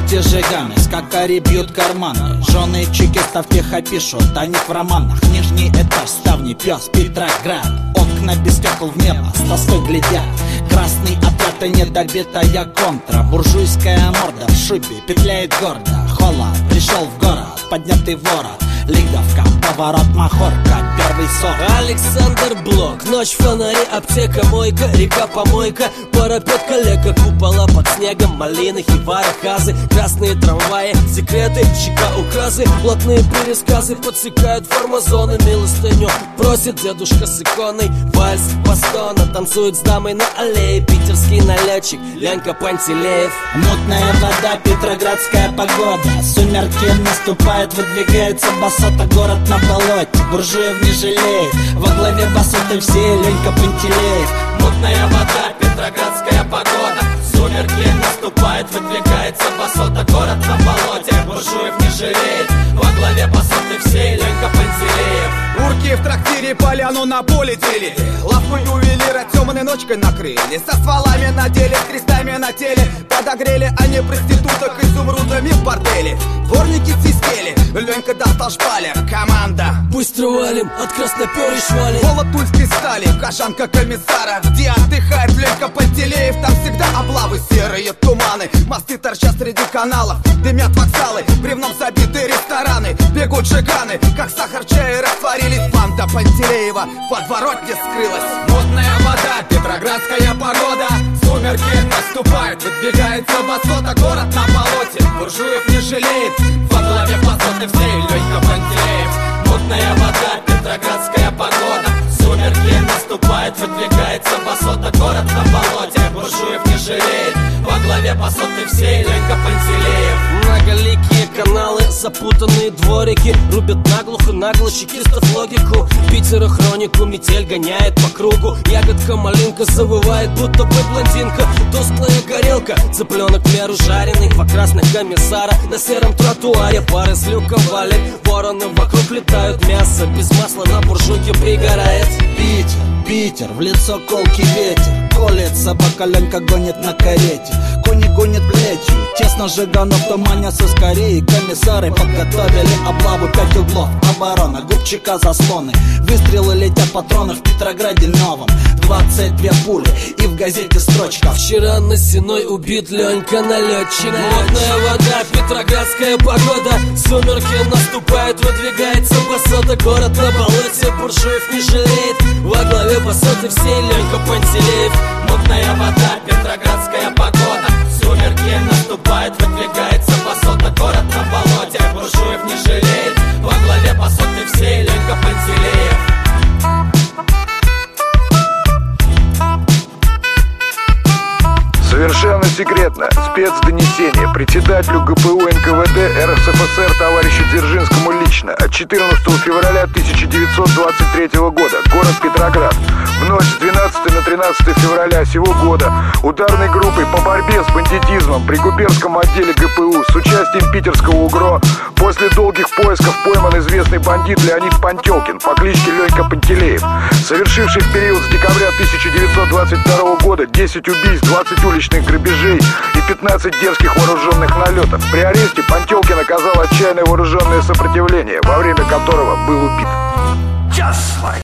Эти жиганы скакари бьют карманы. Жены чекистов тихо пишут о них в романах. Нижний этаж, ставни, пес, Петроград. Окна без стекол в небо с тоской глядят. Красный отряд и недобитая контра. Буржуйская морда в шубе петляет гордо. Холод пришел в город, поднятый ворот. Лиговка, поворот, махорка, первый сорт. Александр Блок, ночь, фонари, аптека, мойка, река, помойка, парапет, коллега, купола под снегом, малины, хибары, хазы, красные трамваи, секреты, щека, указы, плотные пересказы подсекают формазоны, милостыню просит дедушка с иконой, вальс, бастона, танцует с дамой на аллее, питерский налетчик, Ленька Пантелеев. Мутная вода, петроградская погода, сумерки наступают, выдвигается басота, город на болоте, буржуев не жалеет, во главе басоты все Ленька Пантелеев. Мутная вода, петроградская погода, сумерки наступает, выдвигается басота, город на болоте, буржуев не жалеет, во главе басоты все Ленька Пантелеев. Урки в трактире поляну на поле делили, лавку ювелира темной ночкой накрыли, со стволами на деле, с крестами на теле, подогрели они проституток изумрудами в борделе. Дворники свистели, Ленька достал шпалер, команда Быстро валим, от красноперой швали. Холод тульской стали, кашанка комиссара. Где отдыхает Ленька Пантелеев, там всегда облавы, серые туманы. Мосты торчат среди каналов, дымят вокзалы, бревном забитые рестораны. Бегут жиганы, как сахар чая растворились. Банда Пантелеева в подворотне скрылась. Мутная вода, петроградская погода, сумерки наступают, выдвигается басота, город на болоте, буржуев не жалеет, во главе басоты всей Ленька Пантелеев. Мутная вода, петроградская погода, сумерки наступают, выдвигается басота, город на болоте, буржуев не жалеет, во главе басоты всей Ленька Пантелеев. Многоликие каналы, запутанные дворики, рубят нагло чекистов логику. Питера хронику, метель гоняет по кругу, ягодка малинка завывает, будто бы блондинка. Тусклая горелка, цыпленок в меру жареный, два красных комиссара на сером тротуаре, пары с люка валят, вороны вокруг летают, мясо без масла на буржуйке пригорает. Питер, в лицо колкий ветер, колет собака, Ленька гонит на карете, кони гонят плетью, тесно жиганов туманятся скорее. Комиссары подготовили облаву, 5 углов, оборона, губчика заслоны, выстрелы летят, патроны в Петрограде новом, 22 пули и в газете строчка: вчера на Сеной убит Ленька налетчик. Мутная вода, петроградская погода, сумерки наступают, выдвигается басота, город на болоте, буржуев не жалеет, во главе басоты всей Ленька Пантелеев. Мутная вода, петроградская погода, сумерки наступают, выдвигается басота, город на болоте, буржуев не жалеет, во главе басоты всей Ленька Пантелеев. Совершенно секретно. Спецдонесение председателю ГПУ НКВД РСФСР товарищу Дзержинскому лично от 14 февраля 1923 года. Город Петроград. В ночь с 12 на 13 февраля сего года ударной группой по борьбе с бандитизмом при губернском отделе ГПУ с участием питерского УГРО после долгих поисков пойман известный бандит Леонид Пантелкин по кличке Ленька Пантелеев, совершивший в период с декабря 1922 года 10 убийств, 20 уличных грабежей и 15 дерзких вооруженных налетов. При аресте Пантелкин оказал отчаянное вооруженное сопротивление, во время которого был убит.